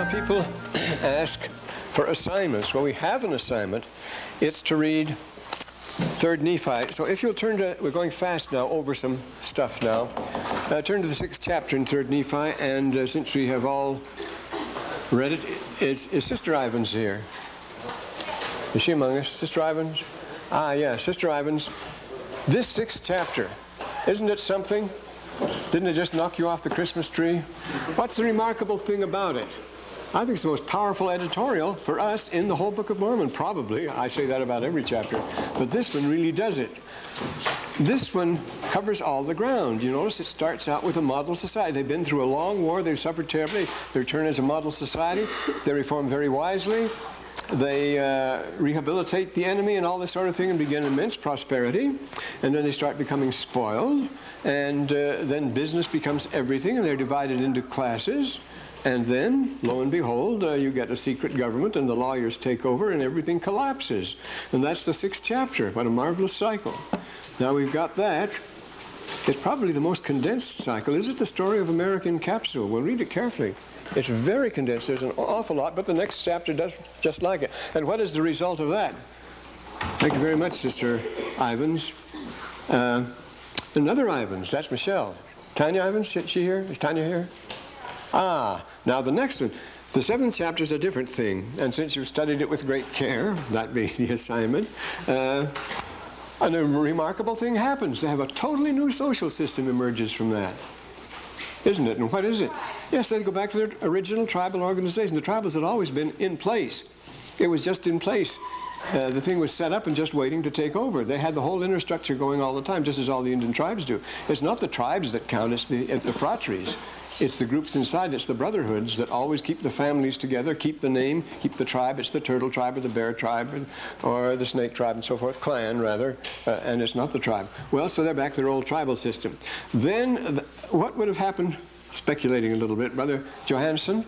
people ask for assignments. Well, we have an assignment. It's to read 3rd Nephi. So if you'll turn to, we're going fast now over some stuff now. Turn to the 6th chapter in 3rd Nephi, and since we have all read it, is Sister Ivans here? Is she among us? Sister Ivans? Ah, yeah, Sister Ivans. This 6th chapter, isn't it something? Didn't it just knock you off the Christmas tree? What's the remarkable thing about it? I think it's the most powerful editorial for us in the whole Book of Mormon, probably. I say that about every chapter. But this one really does it. This one covers all the ground. You notice it starts out with a model society. They've been through a long war. They've suffered terribly. They return as a model society. They reform very wisely. They rehabilitate the enemy and all this sort of thing and begin immense prosperity. And then they start becoming spoiled. And then business becomes everything, and they're divided into classes. And then, lo and behold, you get a secret government, and the lawyers take over, and everything collapses. And that's the 6th chapter. What a marvelous cycle. Now we've got that. It's probably the most condensed cycle. Is it the story of American Capsule? We'll read it carefully. It's very condensed. There's an awful lot, but the next chapter does just like it. And what is the result of that? Thank you very much, Sister Ivans. Another Ivans, that's Michelle. Tanya Ivans, is she here? Is Tanya here? Ah, now the next one. The 7th chapter is a different thing. And since you've studied it with great care, that being the assignment, a remarkable thing happens. They have a totally new social system emerges from that. Isn't it? And what is it? Yes, they go back to their original tribal organization. The tribals had always been in place. It was just in place. The thing was set up and just waiting to take over. They had the whole inner structure going all the time, just as all the Indian tribes do. It's not the tribes that count, it's the phratries. It's the groups inside, it's the brotherhoods that always keep the families together, keep the name, keep the tribe. It's the turtle tribe or the bear tribe or the snake tribe and so forth, clan rather, and it's not the tribe. Well, so they're back to their old tribal system. Then what would have happened, speculating a little bit, Brother Johansson,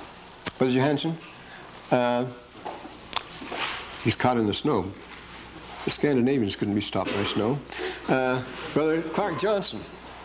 he's caught in the snow. The Scandinavians couldn't be stopped by snow. Brother Clark Johnson.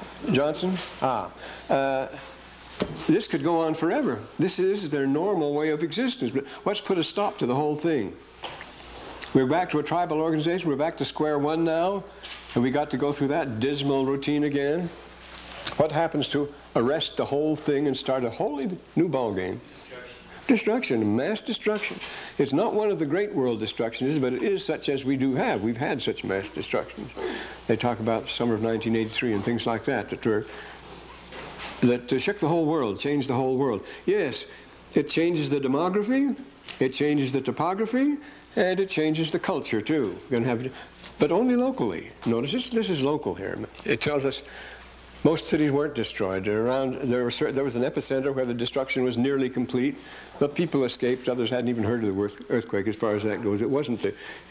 This could go on forever. This is their normal way of existence. But what's put a stop to the whole thing? We're back to a tribal organization. We're back to square one now. And we got to go through that dismal routine again. What happens to arrest the whole thing and start a wholly new ballgame? Destruction, mass destruction. It's not one of the great world destructions, but it is such as we do have. We've had such mass destructions. They talk about the summer of 1983 and things like that that shook the whole world, changed the whole world. Yes, it changes the demography, it changes the topography, and it changes the culture too. We're going to have, but only locally. Notice this is local here. It tells us most cities weren't destroyed. There was an epicenter where the destruction was nearly complete, but people escaped. Others hadn't even heard of the earthquake as far as that goes. It wasn't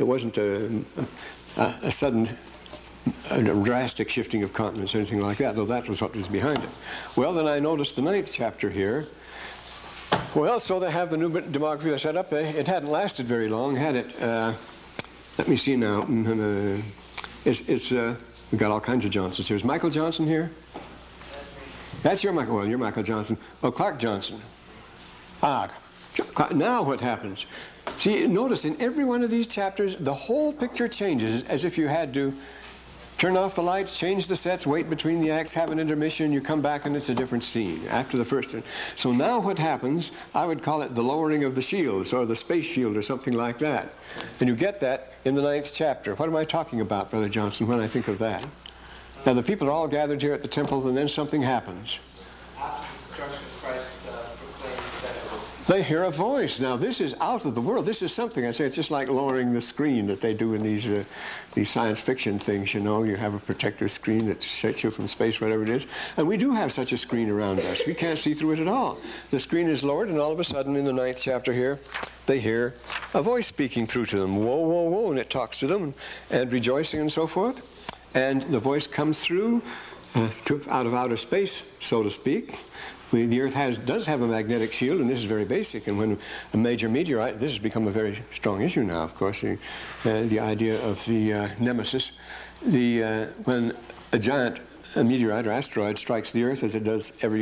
a sudden, drastic shifting of continents or anything like that, though that was what was behind it. Well, then I noticed the 9th chapter here. Well, so they have the new demography they set up. It hadn't lasted very long, had it? Let me see now. We've got all kinds of Johnsons here. Is Michael Johnson here? That's your Michael. Well, you're Michael Johnson. Oh, Clark Johnson. Ah, now what happens? See, notice in every one of these chapters, the whole picture changes as if you had to turn off the lights, change the sets, wait between the acts, have an intermission, you come back and it's a different scene after the first one. So now what happens, I would call it the lowering of the shields or the space shield or something like that. And you get that in the 9th chapter. What am I talking about, Brother Johnson, when I think of that? Now the people are all gathered here at the temple and then something happens. After the destruction, Christ proclaims that it was... They hear a voice. Now this is out of the world. This is something. I say it's just like lowering the screen that they do in these science fiction things, you know. You have a protective screen that sets you from space, whatever it is. And we do have such a screen around us. We can't see through it at all. The screen is lowered, and all of a sudden in the 9th chapter here, they hear a voice speaking through to them. Whoa, whoa, whoa, and it talks to them, and rejoicing and so forth. And the voice comes through out of outer space, so to speak. The Earth does have a magnetic shield, and this is very basic. And when a major meteorite, this has become a very strong issue now, of course, the idea of the nemesis. When a giant meteorite or asteroid strikes the Earth, as it does every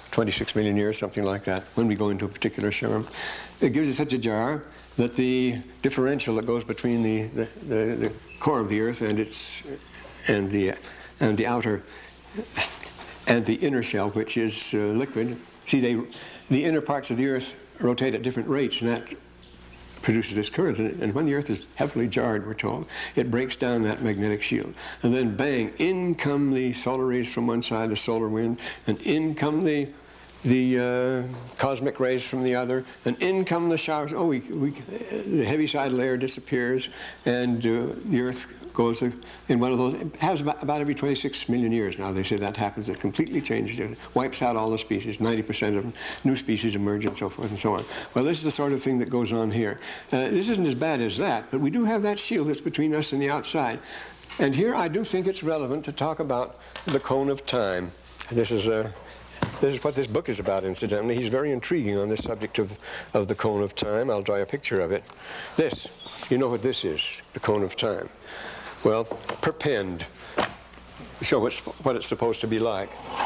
26 million years, something like that, when we go into a particular shower. It gives you such a jar that the differential that goes between the core of the Earth and the outer and the inner shell, which is liquid. See, the inner parts of the Earth rotate at different rates, and that produces this current. And when the Earth is heavily jarred, we're told, it breaks down that magnetic shield. And then bang, in come the solar rays from one side, the solar wind, and in come the cosmic rays from the other, and in come the showers. Oh, the heaviside layer disappears, and the Earth goes in one of those. It has about every 26 million years now. They say that happens. It completely changes. It wipes out all the species. 90% of new species emerge, and so forth and so on. Well, this is the sort of thing that goes on here. This isn't as bad as that, but we do have that shield that's between us and the outside. And here I do think it's relevant to talk about the cone of time. This is what this book is about, incidentally. He's very intriguing on this subject of the cone of time. I'll draw a picture of it. This, you know what this is, the cone of time. Well, perpend. Show what it's supposed to be like.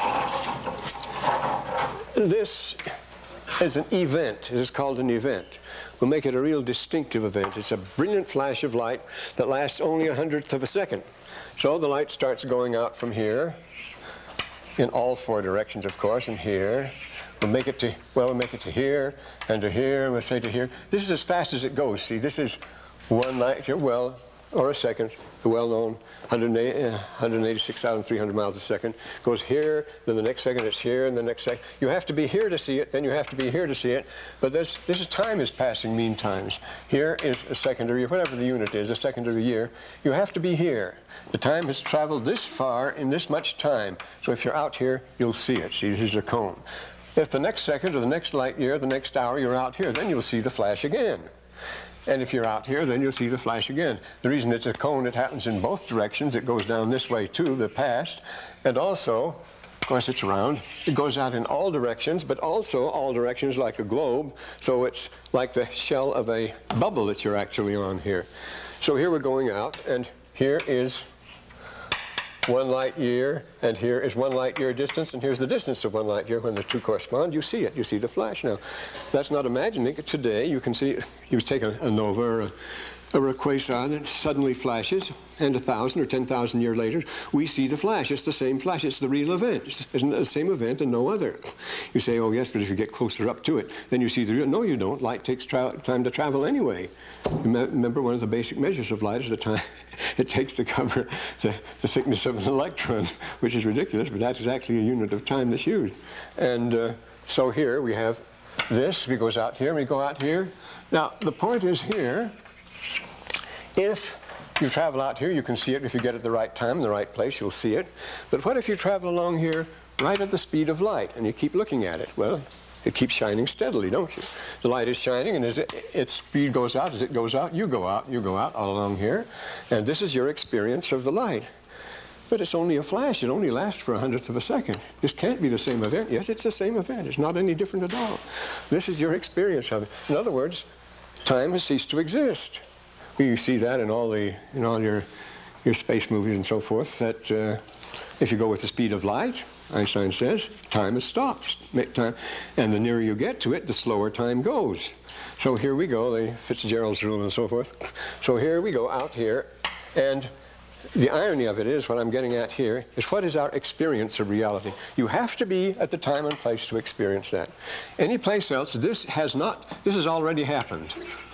This is an event. It is called an event. We'll make it a real distinctive event. It's a brilliant flash of light that lasts only 1/100th of a second. So the light starts going out from here, in all four directions, of course, and here. We'll make it to here, and to here, and we'll say to here. This is as fast as it goes. See, this is one light year, or a second, the well-known 186,300 miles a second. Goes here, then the next second it's here, and the next second. You have to be here to see it, then you have to be here to see it. But this is time is passing mean times. Here is a secondary, whatever the unit is, a secondary year. You have to be here. The time has traveled this far in this much time. So if you're out here, you'll see it. See, this is a cone. If the next second or the next light year, the next hour, you're out here, then you'll see the flash again. And if you're out here, then you'll see the flash again. The reason it's a cone, it happens in both directions. It goes down this way too, the past. And also, of course, it's round. It goes out in all directions, but also all directions like a globe. So it's like the shell of a bubble that you're actually on here. So here we're going out, and here is 1 light year, and here is 1 light year distance, and here's the distance of 1 light year. When the two correspond, you see it. You see the flash. Now, that's not imagining it. Today, you can see, you take a nova or a quasar, and it suddenly flashes, and 1,000 or 10,000 years later, we see the flash. It's the same flash. It's the real event. It's the same event and no other. You say, oh, yes, but if you get closer up to it, then you see the real. No, you don't. Light takes time to travel anyway. Remember, one of the basic measures of light is the time it takes to cover the thickness of an electron, which is ridiculous, but that's actually a unit of time that's used. And so here we have this. We goes out here, we go out here. Now, the point is here, if you travel out here, you can see it. If you get it at the right time, in the right place, you'll see it. But what if you travel along here right at the speed of light, and you keep looking at it? Well, it keeps shining steadily, don't you? The light is shining, and as its speed goes out, as it goes out, you go out all along here. And this is your experience of the light. But it's only a flash. It only lasts for 1/100th of a second. This can't be the same event. Yes, it's the same event. It's not any different at all. This is your experience of it. In other words, time has ceased to exist. You see that in all your space movies and so forth, that if you go with the speed of light, Einstein says, time has stopped. And the nearer you get to it, the slower time goes. So here we go, the Fitzgerald's rule and so forth. So here we go out here, and the irony of it is, what I'm getting at here, is what is our experience of reality? You have to be at the time and place to experience that. Any place else, this has already happened.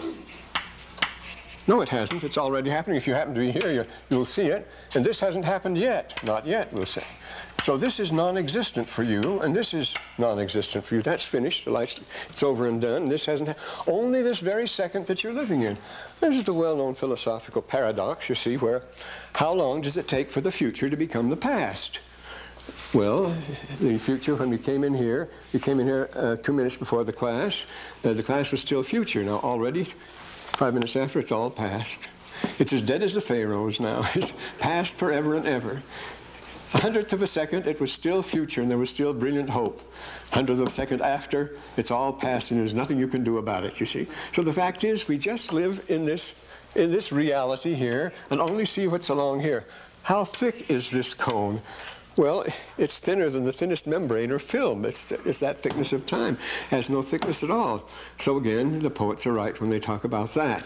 No, it hasn't. It's already happening. If you happen to be here, you'll see it. And this hasn't happened yet. Not yet, we'll say. So this is non-existent for you, and this is non-existent for you. That's finished. The light's, it's over and done. And this hasn't only this very second that you're living in. This is the well-known philosophical paradox, you see, where how long does it take for the future to become the past? Well, the future, when we came in here 2 minutes before the class. The class was still future. Now already, 5 minutes after, it's all past. It's as dead as the pharaohs now. It's past forever and ever. 1/100th of a second, it was still future, and there was still brilliant hope. 100th of a second after, it's all past, and there's nothing you can do about it, you see. So the fact is, we just live in this reality here, and only see what's along here. How thick is this cone? Well, it's thinner than the thinnest membrane or film. It's that thickness of time. It has no thickness at all. So again, the poets are right when they talk about that.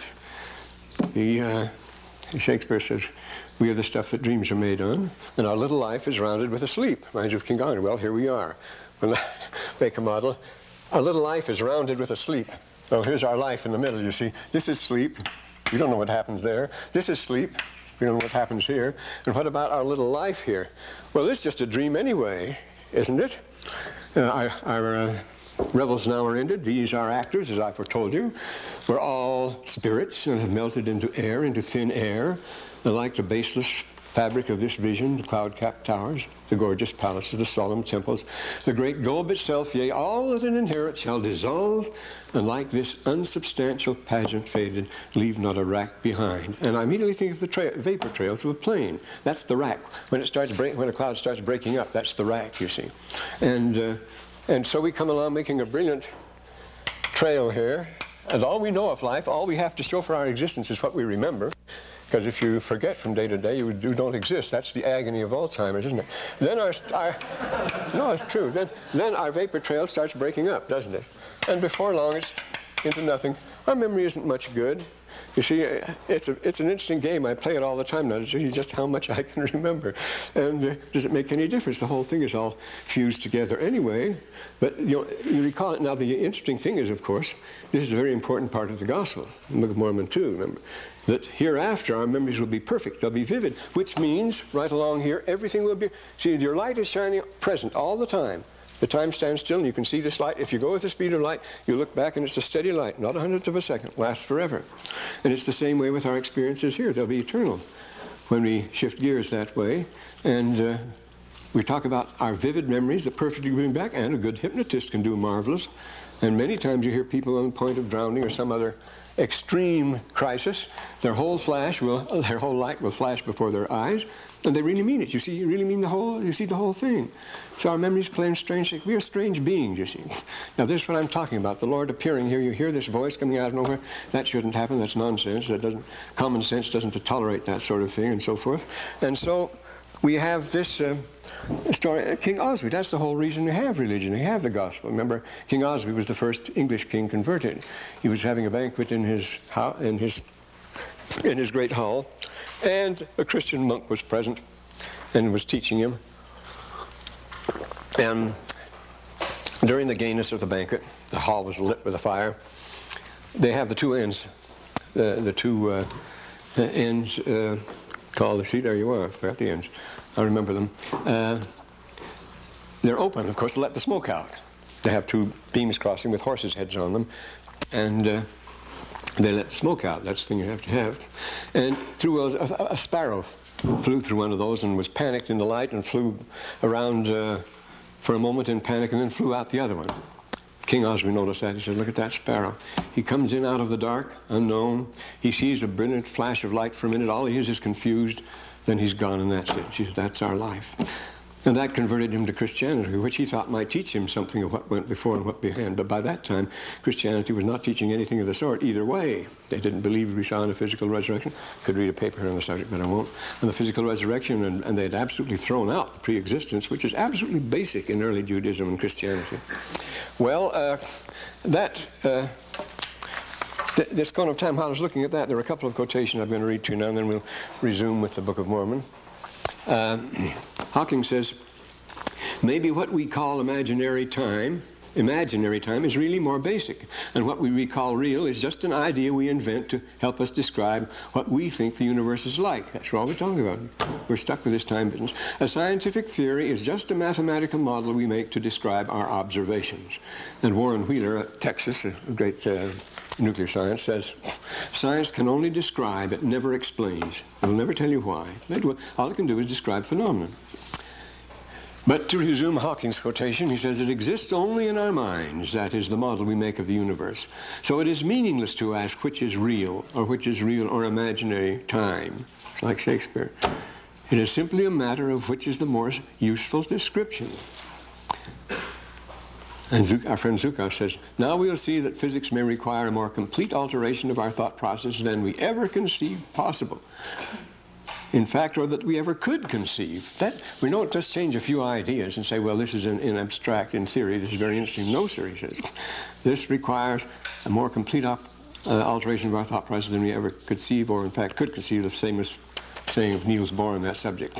Shakespeare says, we are the stuff that dreams are made on, and our little life is rounded with a sleep. Reminds you of King Arthur. Well, here we are. When I make a model, our little life is rounded with a sleep. So here's our life in the middle, you see. This is sleep. You don't know what happens there. This is sleep. We don't know what happens here. And what about our little life here? Well, it's just a dream anyway, isn't it? Our revels now are ended. These are actors, as I foretold you. We're all spirits and have melted into air, into thin air. And like the baseless fabric of this vision, the cloud-capped towers, the gorgeous palaces, the solemn temples, the great globe itself, yea, all that it inherits shall dissolve, and like this unsubstantial pageant faded, leave not a rack behind. And I immediately think of the vapor trails of a plane. That's the rack. When a cloud starts breaking up, that's the rack, you see. And so we come along making a brilliant trail here, and all we know of life, all we have to show for our existence is what we remember. Because if you forget from day to day, you don't exist. That's the agony of Alzheimer's, isn't it? Then no, it's true. Then our vapor trail starts breaking up, doesn't it? And before long, it's into nothing. Our memory isn't much good. You see, it's an interesting game. I play it all the time now to see just how much I can remember. And does it make any difference? The whole thing is all fused together anyway. But you recall it. Now, the interesting thing is, of course, this is a very important part of the Gospel, the Book of Mormon too, remember, that hereafter our memories will be perfect. They'll be vivid, which means, right along here, everything will be... See, your light is shining present all the time. The time stands still, and you can see this light. If you go with the speed of light, you look back, and it's a steady light, not a hundredth of a second, lasts forever. And it's the same way with our experiences here. They'll be eternal when we shift gears that way. And we talk about our vivid memories that perfectly bring back, and a good hypnotist can do marvelous. And many times you hear people on the point of drowning or some other extreme crisis, their whole light will flash before their eyes, and they really mean it. You see, you really mean you see the whole thing. So our memories play in strange shapes. We are strange beings, you see. Now this is what I'm talking about. The Lord appearing here, you hear this voice coming out of nowhere. That shouldn't happen. That's nonsense. Common sense doesn't tolerate that sort of thing, and so forth. And so we have this story. King Oswy, that's the whole reason we have religion. We have the gospel. Remember, King Oswy was the first English king converted. He was having a banquet in his great hall, and a Christian monk was present and was teaching him. And during the gayness of the banquet, the hall was lit with a fire. They have the two ends, the two ends called, see, there you are, I forgot the ends. I remember them. They're open, of course, to let the smoke out. They have two beams crossing with horses' heads on them, and they let the smoke out. That's the thing you have to have. And a sparrow flew through one of those and was panicked in the light and flew around for a moment in panic and then flew out the other one. King Oswy noticed that. He said, look at that sparrow. He comes in out of the dark, unknown. He sees a brilliant flash of light for a minute. All he is confused. Then he's gone, and that's it. She said, that's our life. And that converted him to Christianity, which he thought might teach him something of what went before and what behind. But by that time, Christianity was not teaching anything of the sort either way. They didn't believe we saw in a physical resurrection. Could read a paper here on the subject, but I won't. On the physical resurrection, and they had absolutely thrown out the pre-existence, which is absolutely basic in early Judaism and Christianity. Well, this cone of time, while I was looking at that, there were a couple of quotations I'm going to read to you now, and then we'll resume with the Book of Mormon. Hawking says, maybe what we call imaginary time is really more basic, and what we recall real is just an idea we invent to help us describe what we think the universe is like. That's what we're talking about. We're stuck with this time business. A scientific theory is just a mathematical model we make to describe our observations. And Warren Wheeler at Texas, a great nuclear science, says, science can only describe, it never explains. It will never tell you why. All it can do is describe phenomena. But to resume Hawking's quotation, he says, it exists only in our minds. That is the model we make of the universe. So it is meaningless to ask which is real or imaginary time. It's like Shakespeare. It is simply a matter of which is the more useful description. And our friend Zukov says, now we'll see that physics may require a more complete alteration of our thought process than we ever conceived possible. in fact, or that we ever could conceive. That we don't just change a few ideas and say, well, this is in abstract, in theory, this is very interesting. No, sir, he says. This requires a more complete alteration of our thought process than we ever conceive, or in fact could conceive, the famous saying of Niels Bohr on that subject.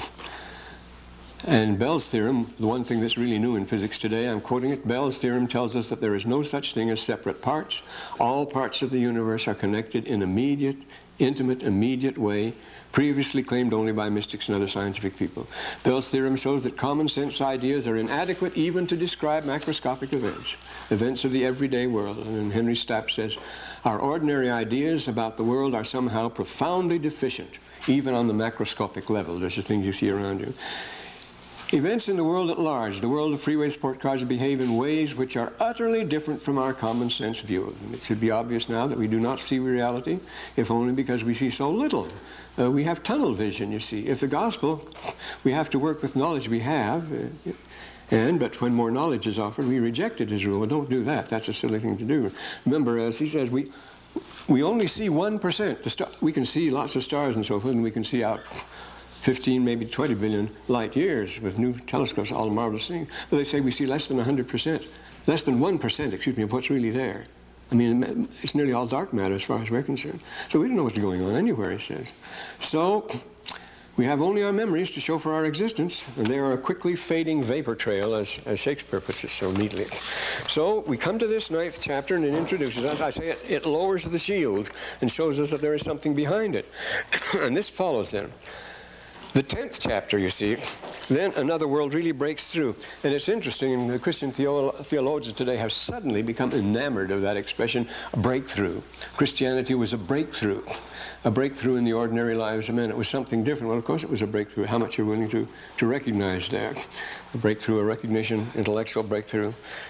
And Bell's theorem, the one thing that's really new in physics today, I'm quoting it, Bell's theorem tells us that there is no such thing as separate parts. All parts of the universe are connected in intimate, immediate way, previously claimed only by mystics and other scientific people. Bell's theorem shows that common sense ideas are inadequate even to describe macroscopic events of the everyday world. And Henry Stapp says, our ordinary ideas about the world are somehow profoundly deficient, even on the macroscopic level. There's the things you see around you. Events in the world at large, the world of freeway sport cars, behave in ways which are utterly different from our common sense view of them. It should be obvious now that we do not see reality, if only because we see so little. We have tunnel vision, you see. If the gospel, we have to work with knowledge we have, but when more knowledge is offered, we reject it as a rule. Well, don't do that. That's a silly thing to do. Remember, as he says, we only see 1%. We can see lots of stars and so forth, and we can see out 15, maybe 20 billion light years with new telescopes, all marvelous things. But they say we see less than 100%, less than 1%, of what's really there. I mean, it's nearly all dark matter as far as we're concerned. So we don't know what's going on anywhere, he says. So we have only our memories to show for our existence, and they are a quickly fading vapor trail, as Shakespeare puts it so neatly. So we come to this 9th chapter, and it introduces us. I say it lowers the shield and shows us that there is something behind it. And this follows then. The 10th chapter, you see, then another world really breaks through. And it's interesting, and the Christian theologians today have suddenly become enamored of that expression, breakthrough. Christianity was a breakthrough in the ordinary lives of men. It was something different. Well, of course it was a breakthrough. How much you're willing to recognize that. A breakthrough, a recognition, intellectual breakthrough.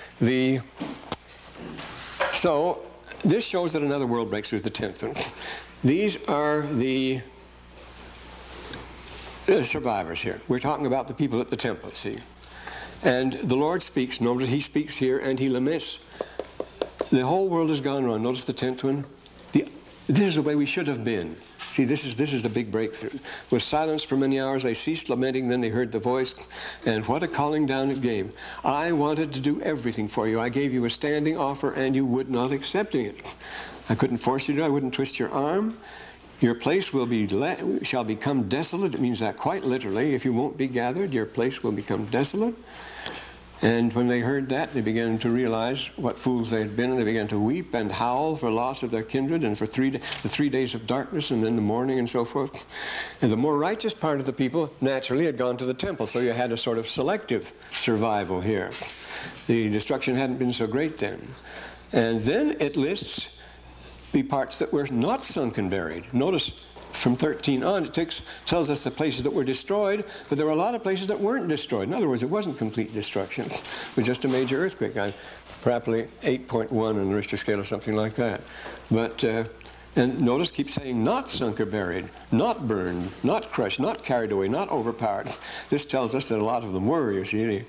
So this shows that another world breaks through, the 10th one. These are the survivors here. We're talking about the people at the temple, see. And the Lord speaks. Notice he speaks here and he laments. The whole world has gone wrong. Notice the 10th one. This is the way we should have been. See, this is the big breakthrough. With silence for many hours, they ceased lamenting, then they heard the voice, and what a calling down it gave. I wanted to do everything for you. I gave you a standing offer, and you would not accept it. I couldn't force you to. I wouldn't twist your arm. Your place shall become desolate. It means that quite literally. If you won't be gathered, your place will become desolate. And when they heard that, they began to realize what fools they had been, and they began to weep and howl for loss of their kindred, and for the 3 days of darkness, and then the morning, and so forth. And the more righteous part of the people naturally had gone to the temple, so you had a sort of selective survival here. The destruction hadn't been so great then. And then it lists the parts that were not sunk and buried. Notice from 13 on, it tells us the places that were destroyed, but there were a lot of places that weren't destroyed. In other words, it wasn't complete destruction. It was just a major earthquake, probably 8.1 on the Richter scale or something like that. But, and notice, keep saying not sunk or buried, not burned, not crushed, not carried away, not overpowered. This tells us that a lot of them were, you see,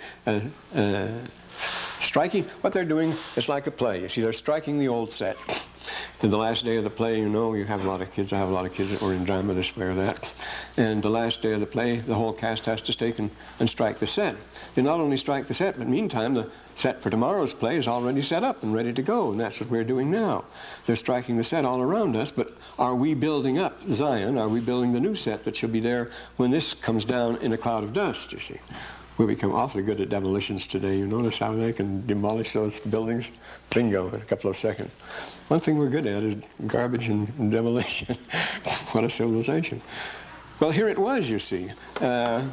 striking. What they're doing is like a play. You see, they're striking the old set. In the last day of the play, you know, you have a lot of kids. I have a lot of kids that were in drama, to spare that. And the last day of the play, the whole cast has to stake and strike the set. They not only strike the set, but meantime, the set for tomorrow's play is already set up and ready to go. And that's what we're doing now. They're striking the set all around us, but are we building up Zion? Are we building the new set that shall be there when this comes down in a cloud of dust, you see? We become awfully good at demolitions today. You notice how they can demolish those buildings? Bingo, in a couple of seconds. One thing we're good at is garbage and demolition. What a civilization. Well, here it was, you see. In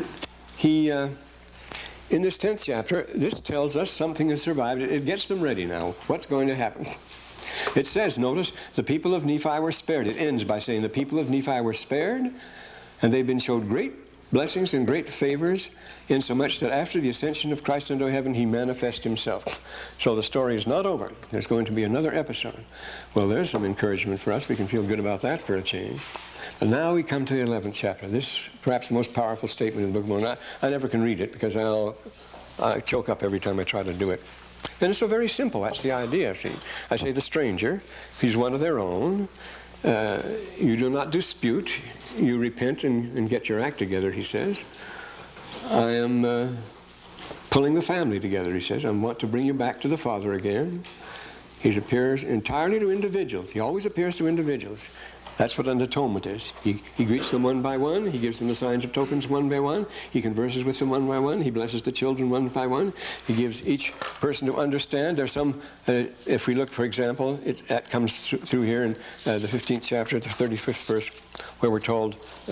this 10th chapter, this tells us something has survived. It gets them ready now. What's going to happen? It says, notice, the people of Nephi were spared. It ends by saying the people of Nephi were spared, and they've been showed great blessings and great favors, insomuch that after the ascension of Christ into heaven, he manifests himself. So the story is not over. There's going to be another episode. Well, there's some encouragement for us. We can feel good about that for a change. And now we come to the 11th chapter. This perhaps the most powerful statement in the Book of Mormon. I never can read it because I choke up every time I try to do it. And it's so very simple. That's the idea, see. I say the stranger, he's one of their own. You do not dispute. You repent and get your act together, he says. I am pulling the family together, he says. I want to bring you back to the Father again. He appears entirely to individuals. He always appears to individuals. That's what an atonement is. He greets them one by one. He gives them the signs of tokens one by one. He converses with them one by one. He blesses the children one by one. He gives each person to understand. There's some, if we look, for example, that comes through here in the 15th chapter, the 35th verse, where we're told,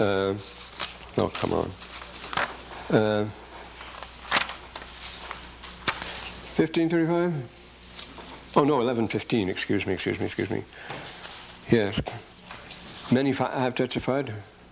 15:35? Oh, no, 11:15. Excuse me. Yes. Many have testified.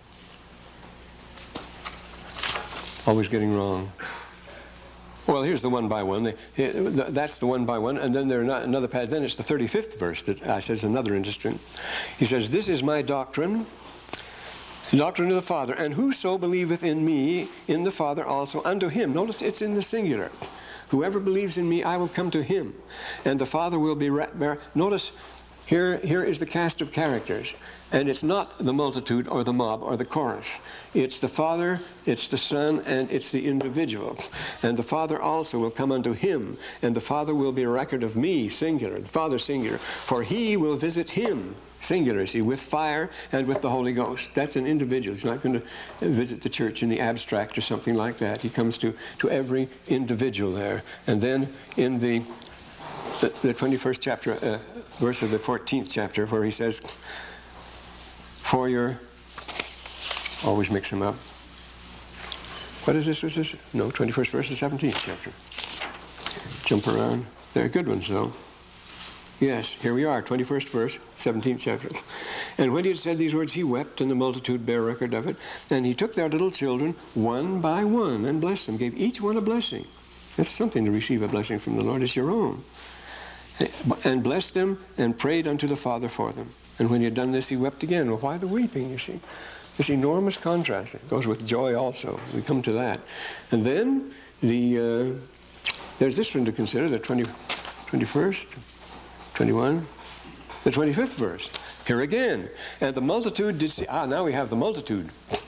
Always getting wrong. Well, here's the one by one. That's the one by one. And then there's another pad. Then it's the 35th verse that says another interesting. He says, this is my doctrine, the doctrine of the Father. And whoso believeth in me, in the Father also, unto him. Notice it's in the singular. Whoever believes in me, I will come to him. And the Father will be... Notice, here is the cast of characters. And it's not the multitude or the mob or the chorus. It's the Father, it's the Son, and it's the individual. And the Father also will come unto him. And the Father will be a record of me, singular. The Father, singular. For he will visit him, singular, see, with fire and with the Holy Ghost. That's an individual. He's not going to visit the church in the abstract or something like that. He comes to every individual there. And then in the 21st chapter, verse of the 14th chapter, where he says, for your, always mix them up. What is this? No, 21st verse of the 17th chapter. Jump around. They're good ones, though. Yes, here we are, 21st verse, 17th chapter. And when he had said these words, he wept, and the multitude bare record of it. And he took their little children one by one and blessed them, gave each one a blessing. That's something to receive a blessing from the Lord. It's your own. And blessed them and prayed unto the Father for them. And when he had done this, he wept again. Well, why the weeping, you see? This enormous contrast. It goes with joy also. We come to that. And then there's this one to consider, the 21st, 21, the 25th verse. Here again. And the multitude did see... now we have the multitude.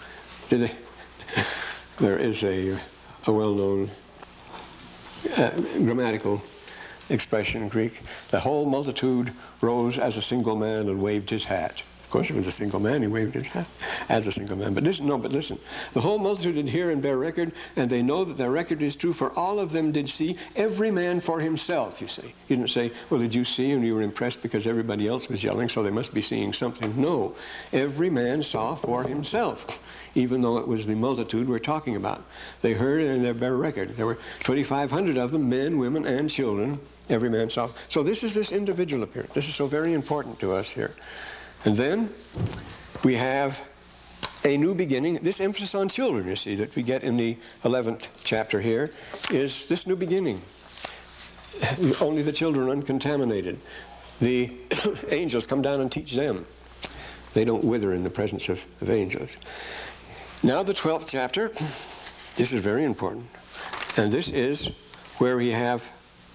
There is a well-known grammatical expression in Greek. The whole multitude rose as a single man and waved his hat. Of course, it was a single man. He waved his hat as a single man. But listen. The whole multitude did hear and bear record, and they know that their record is true, for all of them did see, every man for himself, you see. He didn't say, well, did you see? And you were impressed because everybody else was yelling, so they must be seeing something. No. Every man saw for himself, even though it was the multitude we're talking about. They heard and they bear record. There were 2,500 of them, men, women, and children. Every man saw. So this is this individual appearance. This is so very important to us here. And then we have a new beginning. This emphasis on children, you see, that we get in the 11th chapter here, is this new beginning. Only the children uncontaminated. The angels come down and teach them. They don't wither in the presence of angels. Now the 12th chapter, this is very important. And this is where we have,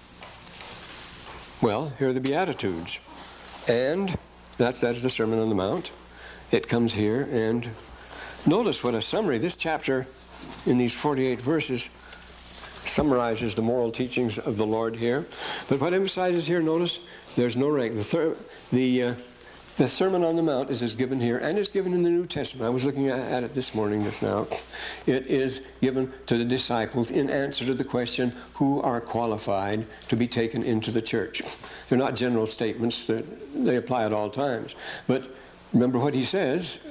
well, here are the Beatitudes. And that's the Sermon on the Mount. It comes here, and notice what a summary. This chapter, in these 48 verses, summarizes the moral teachings of the Lord here. But what emphasizes here, notice, there's no rank. The Sermon on the Mount is given here, and it's given in the New Testament. I was looking at it this morning, just now. It is given to the disciples in answer to the question, who are qualified to be taken into the church? They're not general statements. They apply at all times. But remember what he says.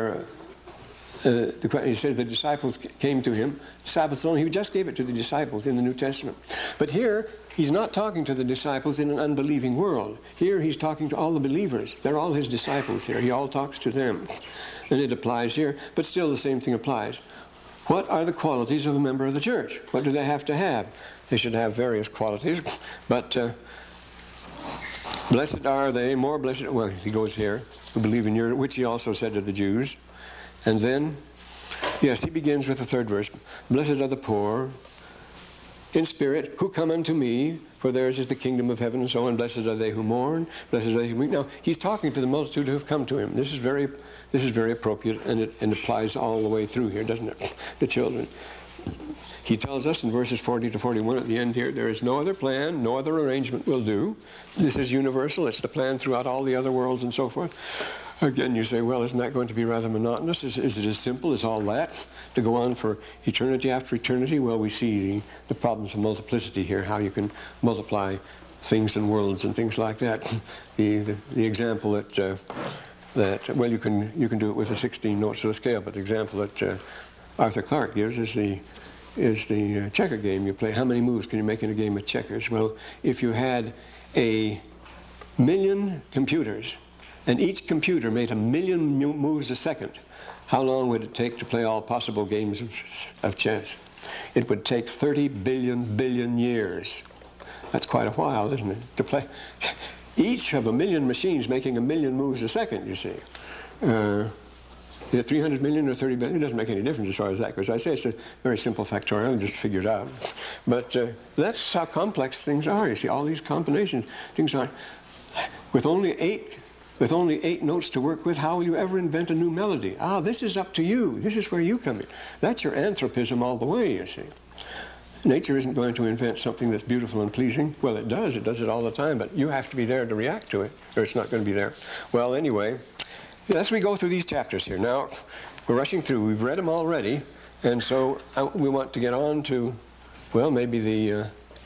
He says the disciples came to him. Disciples alone. He just gave it to the disciples in the New Testament. But here, he's not talking to the disciples in an unbelieving world. Here, he's talking to all the believers. They're all his disciples here. He all talks to them. And it applies here. But still, the same thing applies. What are the qualities of a member of the church? What do they have to have? They should have various qualities. But blessed are they, more blessed, well, he goes here, who believe in your, which he also said to the Jews. And then, yes, he begins with the third verse. Blessed are the poor. in spirit, who come unto me, for theirs is the kingdom of heaven, and so on. Blessed are they who mourn, blessed are they who weep. Now, he's talking to the multitude who have come to him. This is very appropriate, and it applies all the way through here, doesn't it? The children. He tells us in verses 40 to 41 at the end here, there is no other plan, no other arrangement will do. This is universal. It's the plan throughout all the other worlds and so forth. Again, you say, well, isn't that going to be rather monotonous? Is it as simple as all that to go on for eternity after eternity? Well, we see the problems of multiplicity here, how you can multiply things and worlds and things like that. The example that well, you can do it with the 16 notes of the scale, but the example that Arthur Clarke gives is the checker game you play. How many moves can you make in a game of checkers? Well, if you had 1,000,000 computers, and each computer made 1,000,000 moves a second, how long would it take to play all possible games of chess? It would take 30 billion years. That's quite a while, isn't it, to play? Each of 1,000,000 machines making 1,000,000 moves a second, you see. 300 million or 30 billion, it doesn't make any difference as far as that goes. I say it's a very simple factorial, just figure it out. But that's how complex things are. You see, all these combinations, things are, with only eight notes to work with, how will you ever invent a new melody? This is up to you. This is where you come in. That's your anthropism all the way, you see. Nature isn't going to invent something that's beautiful and pleasing. Well, it does. It does it all the time, but you have to be there to react to it, or it's not going to be there. Well, anyway, as we go through these chapters here, now, we're rushing through. We've read them already, and so we want to get on to, well, maybe the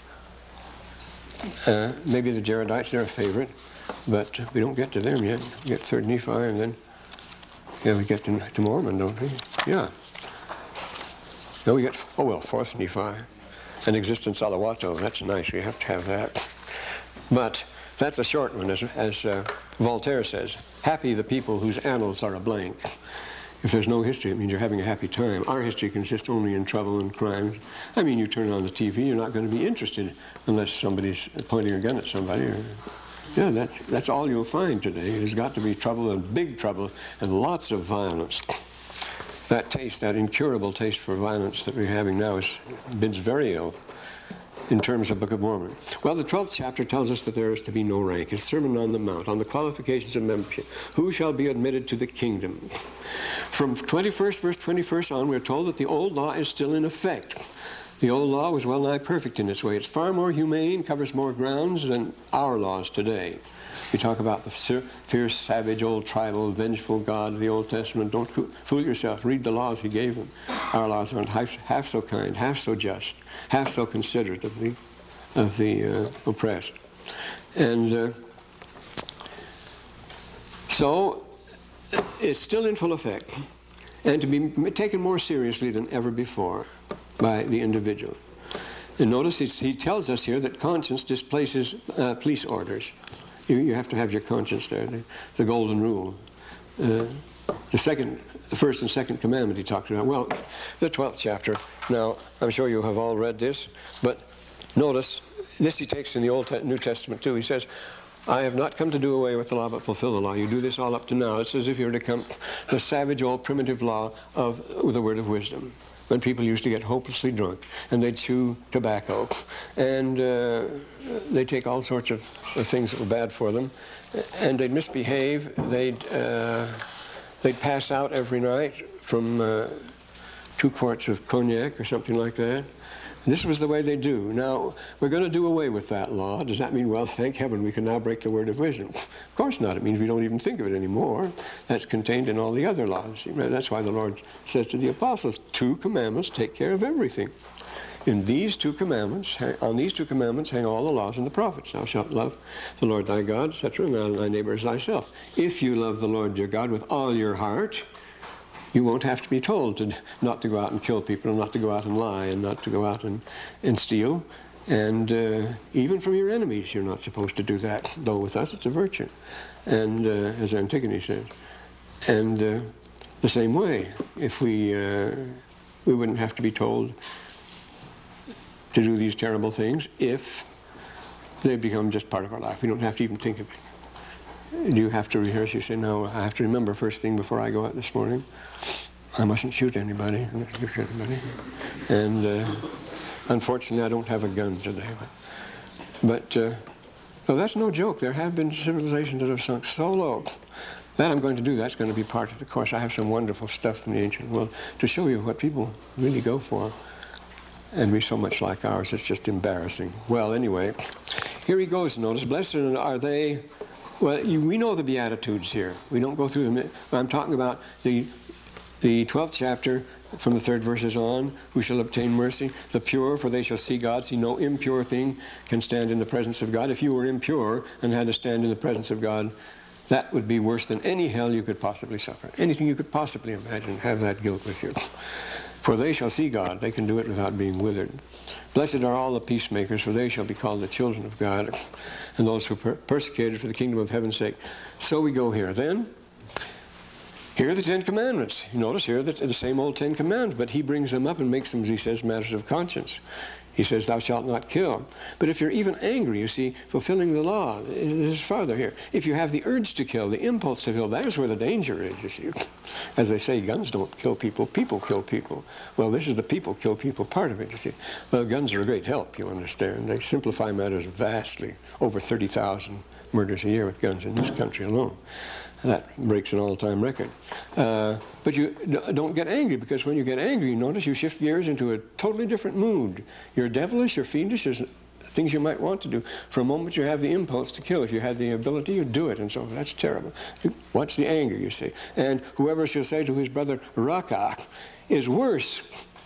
Jaredites, they're a favorite. But we don't get to them yet. We get 3rd Nephi, and then we get to Mormon, don't we? Yeah. No, we get 4th Nephi, and Existence Alawato. That's nice. We have to have that. But that's a short one, as Voltaire says. Happy the people whose annals are a blank. If there's no history, it means you're having a happy time. Our history consists only in trouble and crimes. I mean, you turn on the TV, you're not going to be interested unless somebody's pointing a gun at somebody. Yeah, that's all you'll find today. There's got to be trouble, and big trouble, and lots of violence. That incurable taste for violence that we're having now bids very ill in terms of Book of Mormon. Well, the 12th chapter tells us that there is to be no rank. It's Sermon on the Mount, on the qualifications of membership. Who shall be admitted to the kingdom? From 21st, verse 21st on, we're told that the old law is still in effect. The old law was well nigh perfect in its way. It's far more humane, covers more grounds than our laws today. We talk about the fierce, savage, old tribal, vengeful God of the Old Testament. Don't fool yourself. Read the laws he gave them. Our laws aren't half so kind, half so just, half so considerate of the oppressed. And so it's still in full effect, and to be taken more seriously than ever before by the individual. And notice he tells us here that conscience displaces police orders. You have to have your conscience there, the golden rule. The first and second commandment he talks about. Well, the 12th chapter. Now, I'm sure you have all read this, but notice, this he takes in the New Testament too. He says, I have not come to do away with the law, but fulfill the law. You do this all up to now. It's as if you were to come the savage, old, primitive law of the word of wisdom. When people used to get hopelessly drunk, and they'd chew tobacco, and they'd take all sorts of things that were bad for them, and they'd misbehave. They'd pass out every night from 2 quarts of cognac or something like that. And this was the way they do. Now, we're going to do away with that law. Does that mean, well, thank heaven, we can now break the word of wisdom? Of course not. It means we don't even think of it anymore. That's contained in all the other laws. That's why the Lord says to the apostles, 2 commandments take care of everything. In these 2 commandments, on these 2 commandments hang all the laws and the prophets. Thou shalt love the Lord thy God, etc., and thy neighbor as thyself. If you love the Lord your God with all your heart, you won't have to be told not to go out and kill people, and not to go out and lie, and not to go out and steal. And even from your enemies, you're not supposed to do that, though with us it's a virtue. And as Antigone says. And the same way, if we wouldn't have to be told to do these terrible things if they become just part of our life. We don't have to even think of it. Do you have to rehearse? You say, no, I have to remember first thing before I go out this morning. I mustn't shoot anybody. And Unfortunately, I don't have a gun today. But no, that's no joke. There have been civilizations that have sunk so low. That I'm going to do, that's going to be part of the course. I have some wonderful stuff from the ancient world to show you what people really go for. And be so much like ours, it's just embarrassing. Well, anyway, here he goes. Notice, blessed are they. Well, we know the Beatitudes here. We don't go through them. I'm talking about the 12th chapter, from the 3rd verses on, who shall obtain mercy. The pure, for they shall see God. See, no impure thing can stand in the presence of God. If you were impure and had to stand in the presence of God, that would be worse than any hell you could possibly suffer. Anything you could possibly imagine, have that guilt with you. For they shall see God. They can do it without being withered. Blessed are all the peacemakers, for they shall be called the children of God. And those who persecuted for the kingdom of heaven's sake. So we go here. Then, here are the 10 Commandments. You notice here that the same old 10 Commandments, but he brings them up and makes them, as he says, matters of conscience. He says, thou shalt not kill. But if you're even angry, you see, fulfilling the law, it is farther here. If you have the urge to kill, the impulse to kill, that is where the danger is, you see. As they say, guns don't kill people, people kill people. Well, this is the people kill people part of it, you see. Well, guns are a great help, you understand. They simplify matters vastly. Over 30,000 murders a year with guns in this country alone. That breaks an all-time record. But you don't get angry, because when you get angry, you notice you shift gears into a totally different mood. You're devilish, you're fiendish, there's things you might want to do. For a moment you have the impulse to kill. If you had the ability, you'd do it, and so that's terrible. What's the anger, you see? And whoever shall say to his brother, Raka, is worse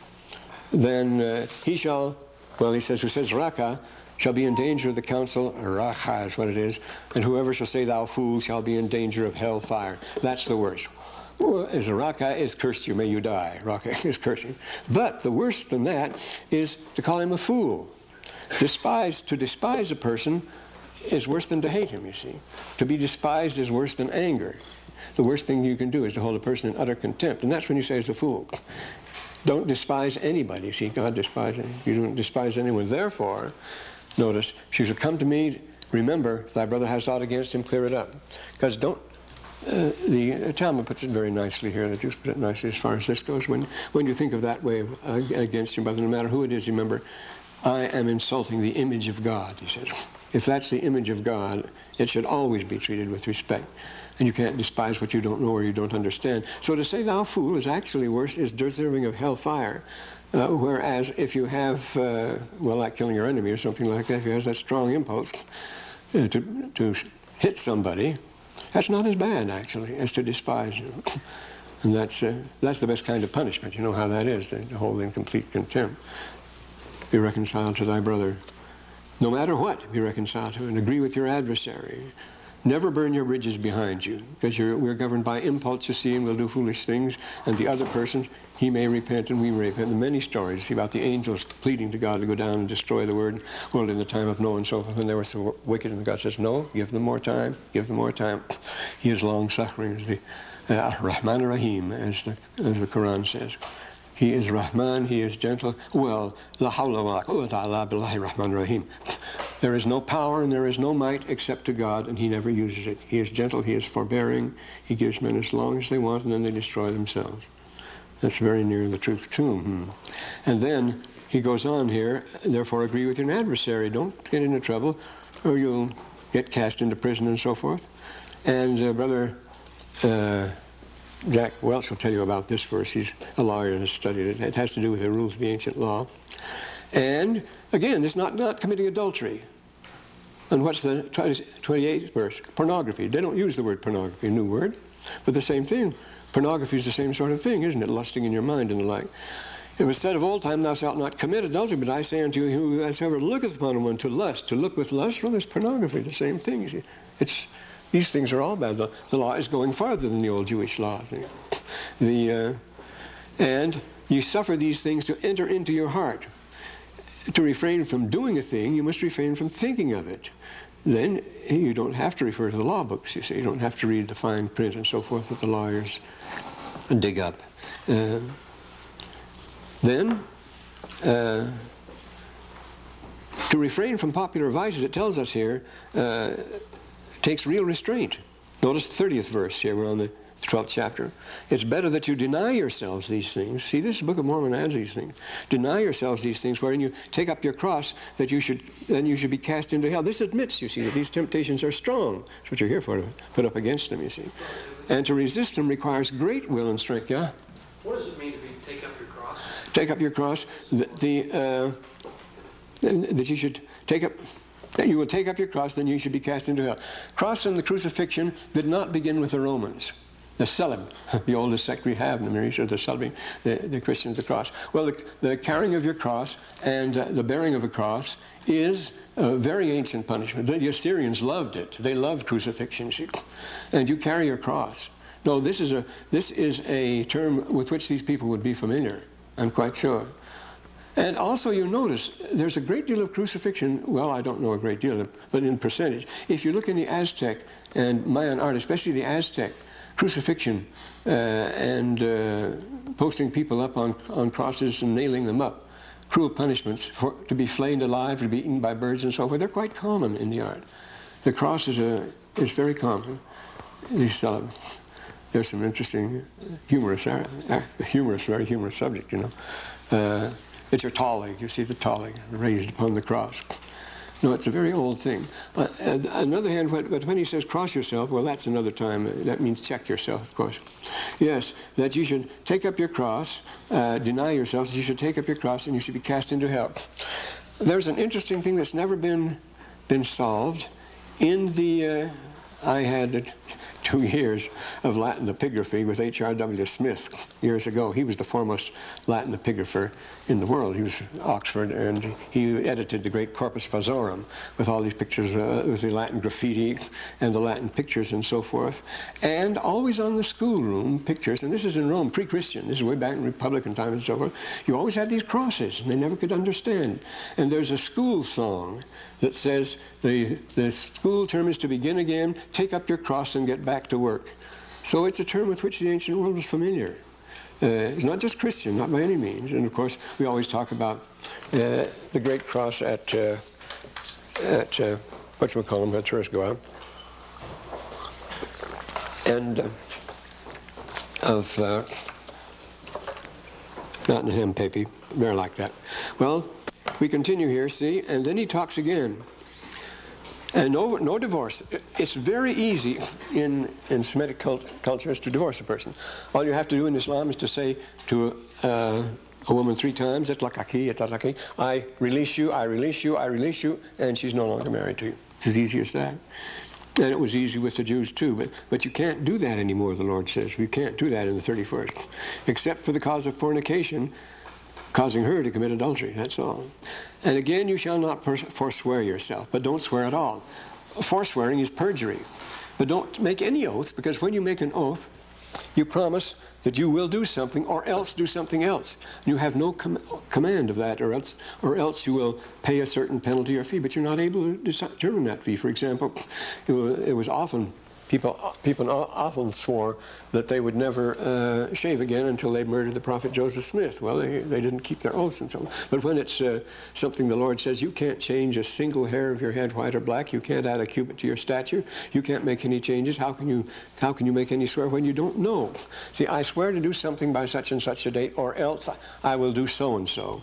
than he shall, well, he says, who says Raka, shall be in danger of the council, Racha is what it is, and whoever shall say thou fool shall be in danger of hell fire. That's the worst. As a Racha is cursed you, may you die. Racha is cursing. But the worse than that is to call him a fool. To despise a person is worse than to hate him, you see. To be despised is worse than anger. The worst thing you can do is to hold a person in utter contempt, and that's when you say he's a fool. Don't despise anybody. See, God despises you. You don't despise anyone. Therefore, notice, if you shall come to me, remember, if thy brother has aught against him, clear it up. Because the Talmud puts it very nicely here, the Jews put it nicely as far as this goes. When you think of that way against your brother, no matter who it is, remember, I am insulting the image of God, he says. If that's the image of God, it should always be treated with respect. And you can't despise what you don't know or you don't understand. So to say thou fool is actually worse, is deserving of hellfire. Whereas if you have, like killing your enemy or something like that, if you have that strong impulse to hit somebody, that's not as bad, actually, as to despise you. And that's the best kind of punishment. You know how that is, to hold in complete contempt. Be reconciled to thy brother. No matter what, be reconciled to, and agree with your adversary. Never burn your bridges behind you, because we're governed by impulse, you see, and we'll do foolish things, and the other person, he may repent and we may repent. And many stories, see, about the angels pleading to God to go down and destroy the world in the time of Noah and so forth, when they were so wicked, and God says, no, give them more time, give them more time. He is long-suffering, as the Rahman Rahim, as the Quran says. He is Rahman, he is gentle. Well, la hawla wa la quwwata illa billahi Rahman Rahim. There is no power and there is no might except to God, and he never uses it. He is gentle, he is forbearing, he gives men as long as they want, and then they destroy themselves. That's very near the truth too. And then he goes on here, therefore agree with your adversary. Don't get into trouble, or you'll get cast into prison and so forth. And Brother Jack Welch will tell you about this verse. He's a lawyer and has studied it. It has to do with the rules of the ancient law. And again, it's not committing adultery. And what's the 28th verse? Pornography. They don't use the word pornography, a new word, but the same thing. Pornography is the same sort of thing, isn't it? Lusting in your mind and the like. It was said of old time, thou shalt not commit adultery, but I say unto you, whosoever looketh upon one to lust, to look with lust, well, it's pornography, the same thing. You see. These things are all bad. The law is going farther than the old Jewish law. And you suffer these things to enter into your heart. To refrain from doing a thing, you must refrain from thinking of it. Then you don't have to refer to the law books, you see. You don't have to read the fine print and so forth that the lawyers dig up. Then, to refrain from popular vices, it tells us here, takes real restraint. Notice the 30th verse here. We're on the the 12th chapter. It's better that you deny yourselves these things. See, this Book of Mormon adds these things. Deny yourselves these things, wherein you take up your cross, that you should be cast into hell. This admits, you see, that these temptations are strong. That's what you're here for, to put up against them, you see. And to resist them requires great will and strength, yeah? What does it mean to take up your cross? Take up your cross, that you should take up... That you will take up your cross, then you should be cast into hell. Cross and the crucifixion did not begin with the Romans. The Celib, the oldest sect we have in the Near East, are the Celib, the Christians, the cross. Well, the carrying of your cross and the bearing of a cross is a very ancient punishment. The Assyrians loved it. They loved crucifixion. See? And you carry your cross. No, this is a term with which these people would be familiar, I'm quite sure. And also you notice there's a great deal of crucifixion, well, I don't know a great deal, but in percentage. If you look in the Aztec and Mayan art, especially the Aztec, crucifixion and posting people up on crosses and nailing them up, cruel punishments, to be flayed alive, to be eaten by birds and so forth, they're quite common in the art. The cross is very common. There's some interesting very humorous subject, you know. It's your tali. You see the tali raised upon the cross. No, it's a very old thing. On the other hand, but when he says cross yourself, well, that's another time. That means check yourself, of course. Yes, that you should take up your cross, deny yourself, you should take up your cross, and you should be cast into hell. There's an interesting thing that's never been solved. In the, I had 2 years of Latin epigraphy with H.R.W. Smith years ago. He was the foremost Latin epigrapher in the world. He was at Oxford, and he edited the great Corpus Vasorum with all these pictures, with the Latin graffiti and the Latin pictures and so forth. And always on the schoolroom pictures, and this is in Rome, pre-Christian, this is way back in Republican times and so forth, you always had these crosses, and they never could understand. And there's a school song that says, the school term is to begin again, take up your cross and get back to work. So it's a term with which the ancient world was familiar. It's not just Christian, not by any means. And of course, we always talk about the great cross at whatchamacallem, where tourists go out. And of not in the hem papy, they're like that. Well, we continue here, see, and then he talks again. And no divorce. It's very easy in Semitic cultures to divorce a person. All you have to do in Islam is to say to a woman 3 times, itlaqaki, I release you, I release you, I release you, and she's no longer married to you. It's as easy as that. And it was easy with the Jews too, but you can't do that anymore, the Lord says. We can't do that in the 31st, except for the cause of fornication, causing her to commit adultery, that's all. And again, you shall not forswear yourself, but don't swear at all. Forswearing is perjury. But don't make any oaths, because when you make an oath, you promise that you will do something or else do something else. You have no command of that, or else you will pay a certain penalty or fee, but you're not able to determine that fee. For example, it was often, people often swore that they would never shave again until they murdered the prophet Joseph Smith. Well, they didn't keep their oaths and so on. But when it's something the Lord says, you can't change a single hair of your head, white or black, you can't add a cubit to your stature, you can't make any changes, how can you make any swear when you don't know? See, I swear to do something by such and such a date, or else I will do so and so.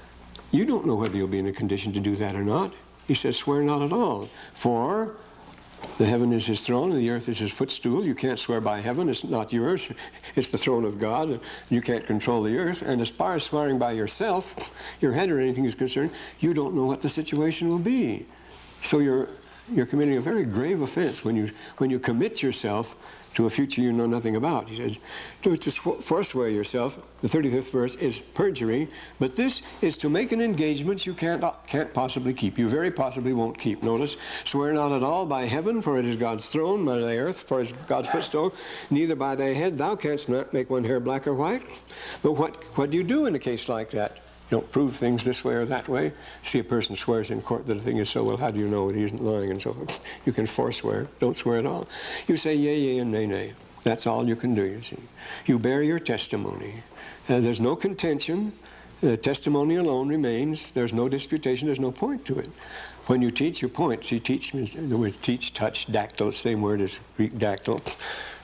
You don't know whether you'll be in a condition to do that or not. He says, swear not at all. For the heaven is his throne, and the earth is his footstool. You can't swear by heaven. It's not yours. It's the throne of God. You can't control the earth. And as far as swearing by yourself, your head or anything is concerned, you don't know what the situation will be. So you're committing a very grave offense when you commit yourself to a future you know nothing about. He says, to forswear yourself, the 35th verse, is perjury, but this is to make an engagement you can't possibly keep. You very possibly won't keep. Notice, swear not at all by heaven, for it is God's throne, by the earth, for it is God's footstool, neither by thy head, thou canst not make one hair black or white. But what do you do in a case like that? You don't prove things this way or that way. See, a person swears in court that a thing is so, well, how do you know he isn't lying and so forth? You can forswear. Don't swear at all. You say yea, yea, and nay, nay. That's all you can do, you see. You bear your testimony. There's no contention. The testimony alone remains. There's no disputation. There's no point to it. When you teach, you point. See, teach means the word teach, touch, dactyl, same word as Greek dactyl.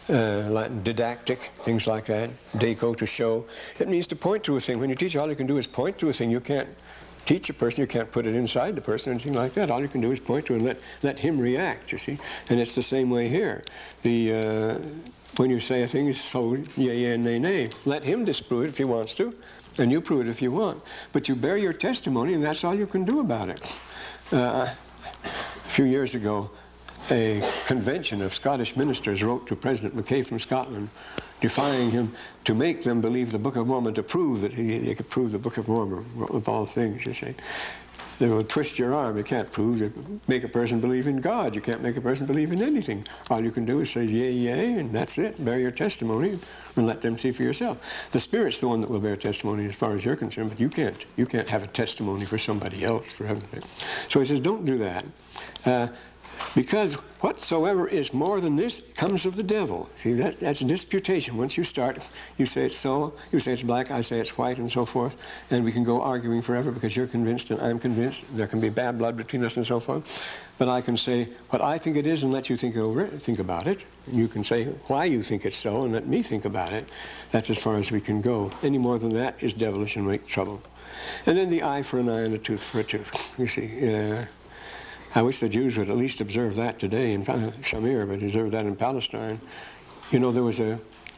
Latin didactic, things like that. Deco, to show. It means to point to a thing. When you teach, all you can do is point to a thing. You can't teach a person, you can't put it inside the person or anything like that. All you can do is point to it and let him react, you see. And it's the same way here. When you say a thing is so, yea, nay, nay, let him disprove it if he wants to, and you prove it if you want. But you bear your testimony, and that's all you can do about it. A few years ago, a convention of Scottish ministers wrote to President Mackay from Scotland, defying him to make them believe the Book of Mormon, to prove that he could prove the Book of Mormon of all things, you see. They will twist your arm. You can't make a person believe in God. You can't make a person believe in anything. All you can do is say, yea, yea, and that's it. Bear your testimony and let them see for yourself. The Spirit's the one that will bear testimony as far as you're concerned, but you can't have a testimony for somebody else, for heaven's sake. So he says, don't do that. Because whatsoever is more than this comes of the devil. See, that's a disputation. Once you start, you say it's so, you say it's black, I say it's white, and so forth, and we can go arguing forever because you're convinced and I'm convinced. There can be bad blood between us and so forth. But I can say what I think it is and let you think about it. And you can say why you think it's so and let me think about it. That's as far as we can go. Any more than that is devilish and make trouble. And then the eye for an eye and a tooth for a tooth. You see, I wish the Jews would at least observe that today in Shamir, but observe that in Palestine. You know, there was a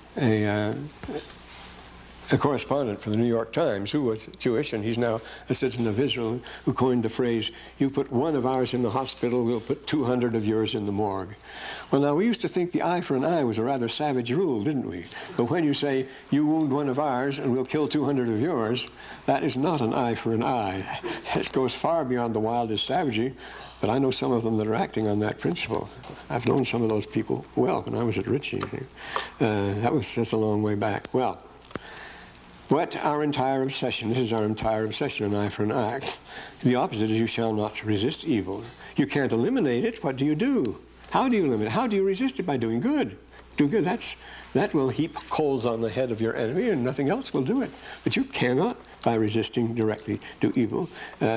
correspondent for the New York Times who was Jewish, and he's now a citizen of Israel, who coined the phrase, you put one of ours in the hospital, we'll put 200 of yours in the morgue. Well, now, we used to think the eye for an eye was a rather savage rule, didn't we? But when you say, you wound one of ours and we'll kill 200 of yours, that is not an eye for an eye. It goes far beyond the wildest savagery. But I know some of them that are acting on that principle. I've known some of those people well when I was at Ritchie. That's a long way back. Well, what our entire obsession, this is our entire obsession, an eye for an eye. The opposite is you shall not resist evil. You can't eliminate it. What do you do? How do you eliminate it? How do you resist it? By doing good. Do good. That will heap coals on the head of your enemy, and nothing else will do it. But you cannot, by resisting directly, do evil.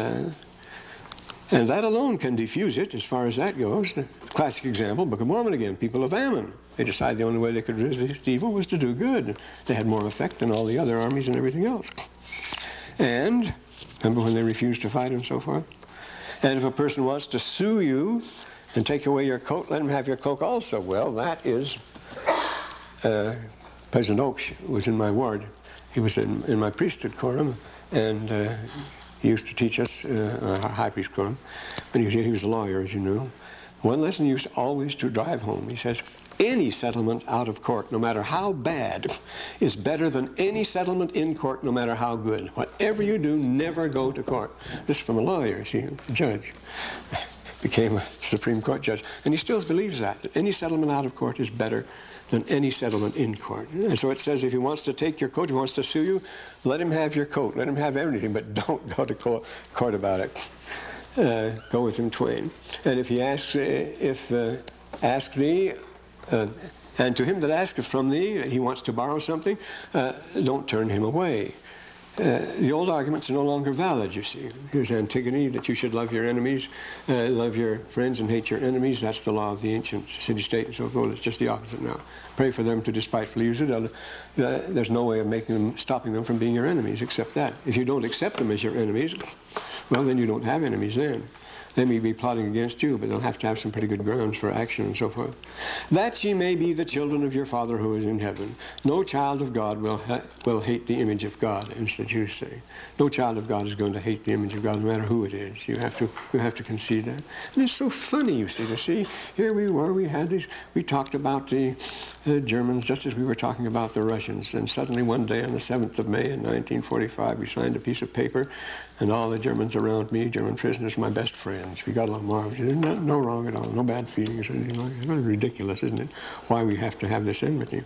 And that alone can diffuse it as far as that goes. The classic example, Book of Mormon again, people of Ammon. They decided the only way they could resist evil was to do good. They had more effect than all the other armies and everything else. And, remember when they refused to fight and so forth? And if a person wants to sue you and take away your coat, let him have your cloak also. Well, that is, President Oakes was in my ward. He was in my priesthood quorum, and he used to teach us, high priest quorum, when he was a lawyer, as you know. One lesson he used always to drive home. He says, any settlement out of court, no matter how bad, is better than any settlement in court, no matter how good. Whatever you do, never go to court. This is from a lawyer, see, a judge. Became a Supreme Court judge. And he still believes that any settlement out of court is better than any settlement in court. And so it says if he wants to take your coat, if he wants to sue you, let him have your coat, let him have everything, but don't go to court about it. Go with him twain. And if he asks, ask thee, and to him that asketh from thee, he wants to borrow something, don't turn him away. The old arguments are no longer valid, you see. Here's Antigone, that you should love your enemies, love your friends and hate your enemies. That's the law of the ancient city-state and so forth. It's just the opposite now. Pray for them to despitefully use it. There's no way of stopping them from being your enemies except that. If you don't accept them as your enemies, well, then you don't have enemies then. They may be plotting against you, but they'll have to have some pretty good grounds for action and so forth. That ye may be the children of your Father who is in heaven. No child of God will hate the image of God, as the Jews say. No child of God is going to hate the image of God, no matter who it is. You have to concede that. And it's so funny, you see, to see. Here we were, we talked about the Germans just as we were talking about the Russians. And suddenly one day on the 7th of May in 1945, we signed a piece of paper, and all the Germans around me, German prisoners, my best friends. We got along marvelously. There's no wrong at all, no bad feelings or anything like that. It's really ridiculous, isn't it? Why we have to have this enmity.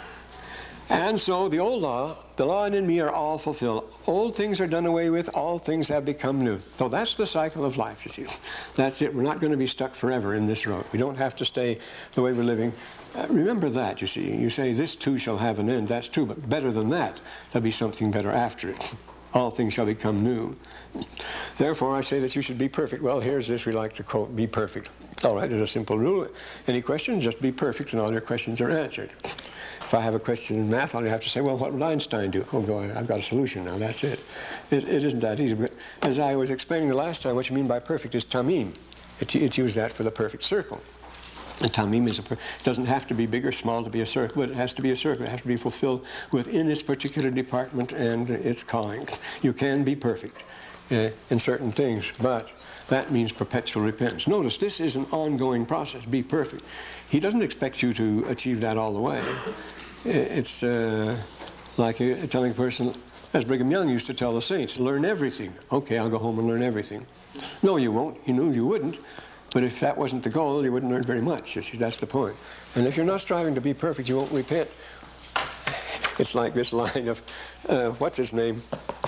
And so the old law, the law and in me are all fulfilled. Old things are done away with, all things have become new. So that's the cycle of life, you see. That's it. We're not going to be stuck forever in this road. We don't have to stay the way we're living. Remember that, you see. You say, this too shall have an end. That's true, but better than that, there'll be something better after it. All things shall become new. Therefore, I say that you should be perfect. Well, here's this we like to quote, be perfect. All right, there's a simple rule. Any questions, just be perfect and all your questions are answered. If I have a question in math, I'll have to say, well, what would Einstein do? Oh, go ahead, I've got a solution now, that's it. It isn't that easy. But as I was explaining the last time, what you mean by perfect is tamim. It's used that for the perfect circle. And tamim doesn't have to be big or small to be a circle, but it has to be a circle. It has to be fulfilled within its particular department and its calling. You can be perfect in certain things, but that means perpetual repentance. Notice, this is an ongoing process. Be perfect. He doesn't expect you to achieve that all the way. It's like telling a person, as Brigham Young used to tell the saints, learn everything. Okay, I'll go home and learn everything. No, you won't. He knew you wouldn't. But if that wasn't the goal, you wouldn't learn very much. You see, that's the point. And if you're not striving to be perfect, you won't repent. It's like this line of, what's his name?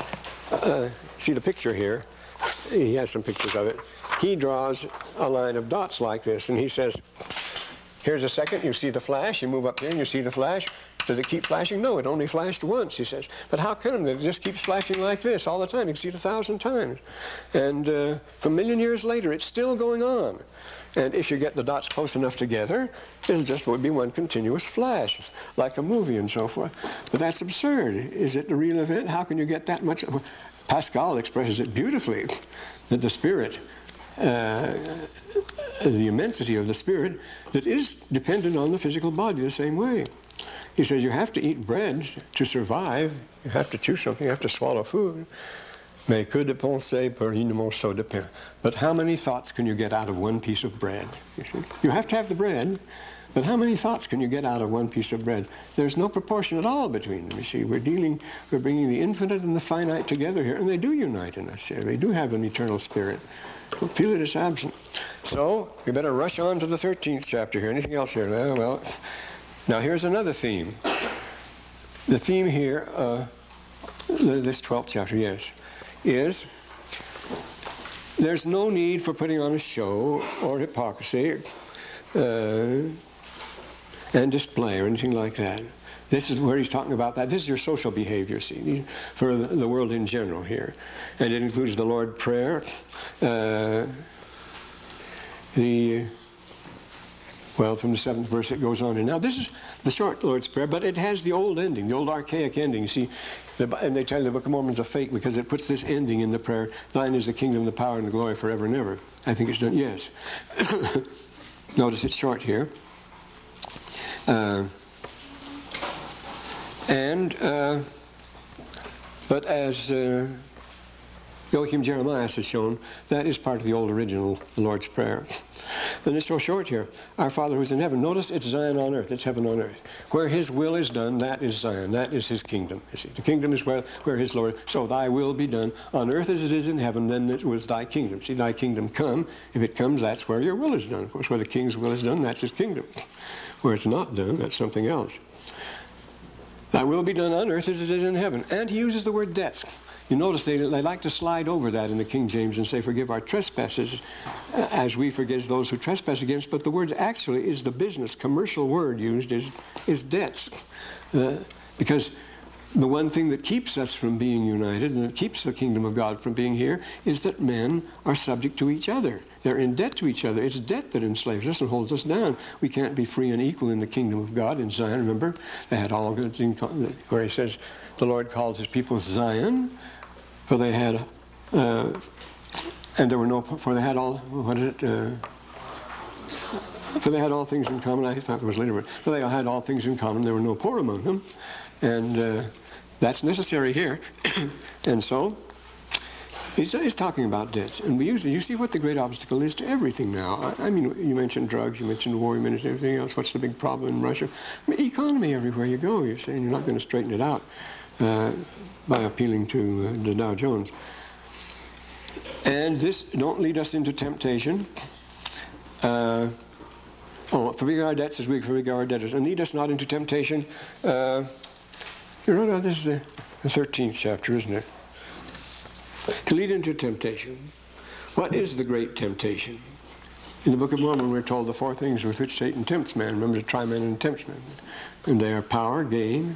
See the picture here? He has some pictures of it. He draws a line of dots like this, and he says, here's a second, you see the flash, you move up here and you see the flash. Does it keep flashing? No, it only flashed once, he says. But how come it just keeps flashing like this all the time? You can see it 1,000 times. And for a million years later, it's still going on. And if you get the dots close enough together, it'll just be one continuous flash, like a movie and so forth. But that's absurd. Is it the real event? How can you get that much? Pascal expresses it beautifully, that the Spirit, the immensity of the Spirit, that is dependent on the physical body the same way. He says you have to eat bread to survive. You have to chew something. You have to swallow food. Mais que de penser pour une morceau de pain. But how many thoughts can you get out of one piece of bread? You see? You have to have the bread, but how many thoughts can you get out of one piece of bread? There's no proportion at all between them. You see, we're bringing the infinite and the finite together here, and they do unite in us here. They do have an eternal spirit. Don't feel it is absent. So we better rush on to the 13th chapter here. Anything else here? Well, now here's another theme. The theme here, this 12th chapter, yes, is there's no need for putting on a show or hypocrisy and display or anything like that. This is where he's talking about that. This is your social behavior, see, for the world in general here. And it includes the Lord's Prayer, well, from the 7th verse it goes on. And now this is the short Lord's Prayer, but it has the old ending, the old archaic ending. You see, and they tell you the Book of Mormon's a fake because it puts this ending in the prayer, thine is the kingdom, the power, and the glory forever and ever. I think it's done, yes. Notice it's short here. But as Joachim Jeremias has shown, that is part of the old original Lord's Prayer. And it's so short here. Our Father who's in heaven. Notice it's Zion on earth. It's heaven on earth. Where his will is done, that is Zion. That is his kingdom. You see, the kingdom is where his Lord. So thy will be done on earth as it is in heaven. Then it was thy kingdom. See, thy kingdom come. If it comes, that's where your will is done. Of course, where the king's will is done, that's his kingdom. Where it's not done, that's something else. Thy will be done on earth as it is in heaven. And he uses the word debts. You notice they like to slide over that in the King James and say, forgive our trespasses as we forgive those who trespass against. But the word actually is the business, commercial word used is debts. Because the one thing that keeps us from being united and that keeps the kingdom of God from being here is that men are subject to each other. They're in debt to each other. It's debt that enslaves us and holds us down. We can't be free and equal in the kingdom of God. In Zion, remember, they had all good things, where he says the Lord called his people Zion, for they had, and there were no, for they had all, what is it? For they had all things in common. I thought it was later, but for they had all things in common. There were no poor among them. And that's necessary here. And so, he's talking about debts. And we usually, you see what the great obstacle is to everything now. I mean, you mentioned drugs, you mentioned war, you mentioned everything else. What's the big problem in Russia? I mean, economy everywhere you go. You're saying you're not going to straighten it out by appealing to the Dow Jones. And this, don't lead us into temptation. Forgive our debts as we forgive our debtors. And lead us not into temptation. This is the 13th chapter, isn't it? To lead into temptation. What is the great temptation? In the Book of Mormon, we're told the four things with which Satan tempts man. Remember, to try man and tempts man. And they are power, gain,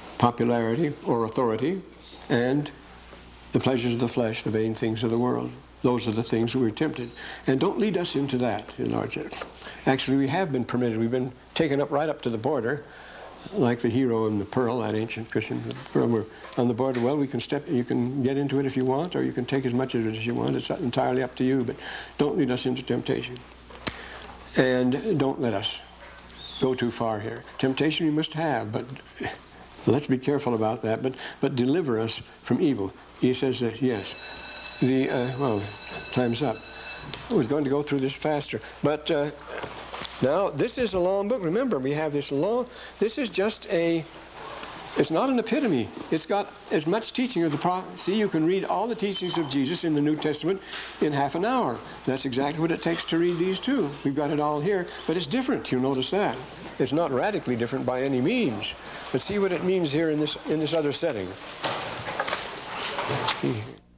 popularity or authority, and the pleasures of the flesh, the vain things of the world. Those are the things we were tempted. And don't lead us into that, the Lord said. Actually, we have been permitted. We've been taken up right up to the border, like the hero in the pearl, that ancient Christian pearl. We're on the border. Well, you can get into it if you want, or you can take as much of it as you want. It's entirely up to you, but don't lead us into temptation. And don't let us go too far here. Temptation we must have, but let's be careful about that. But deliver us from evil. He says that, yes. Well, time's up. I was going to go through this faster. But now, this is a long book. Remember, we have this long, this is just it's not an epitome. It's got as much teaching of the prophet. See, you can read all the teachings of Jesus in the New Testament in half an hour. That's exactly what it takes to read these two. We've got it all here, but it's different. You notice that. It's not radically different by any means. But see what it means here in this other setting. See here.